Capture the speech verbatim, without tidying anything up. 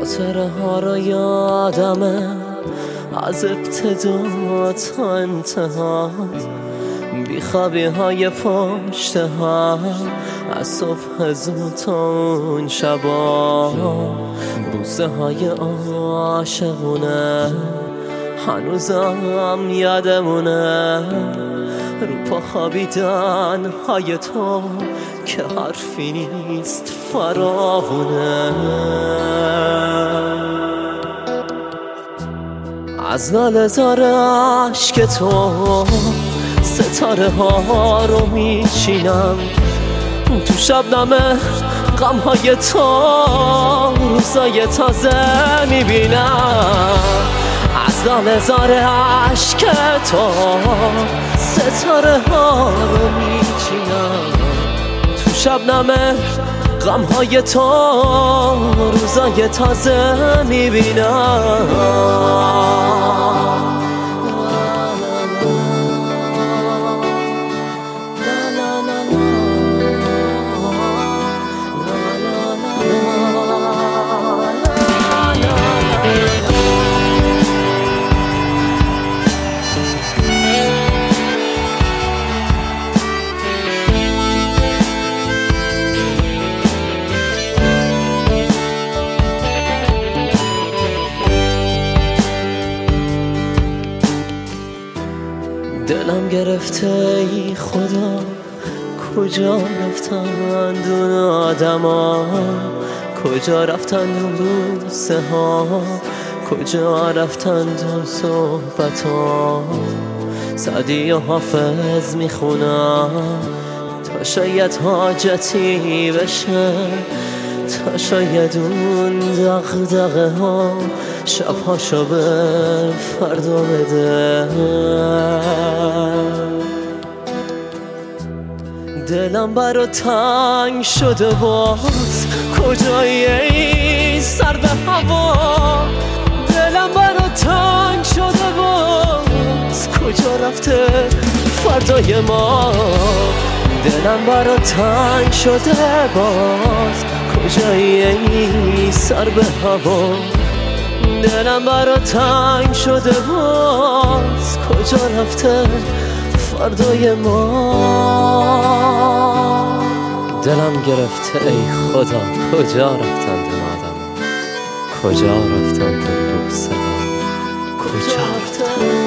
خاطره ها رو یادمه از ابتدا تا انتها، بیخوابی های پشت هم از صبح زود تا اون شبا، بوسه های عاشقونه هنوزم یادمونه، رو پا خوابیدن های تو که حرفی نیست فراوونه. از لاله زار عشق تو ستاره ها رو میچینم، تو شبنم غم های تو روزای تازه میبینم. از لاله زار عشق تو ستاره ها رو میچینم، تو شبنم غم های تو روزای تازه میبینم. دلم گرفته ای خدا، کجا رفتند اون آدما، کجا رفتند اون بوسه ها، کجا رفتند اون صحبت ها. سعدی و حافظ میخونم تا شاید حاجتی بشه، تا شاید اون دغدغه ها شبهاشو به فردا بده. دلم برا تنگ شده باز، کجایی ای سر به هوا، دلم برا تنگ شده باز، کجا رفته فردای ما. دلم برا تنگ شده باز، کجایی ای سر به هوا، دلم برا تنگ شده باز، کجا رفته فردای ما. دلم گرفته ای خدا، کجا رفتند اون آدم ها، کجا رفتند اون بوسه ها، کجا رفتند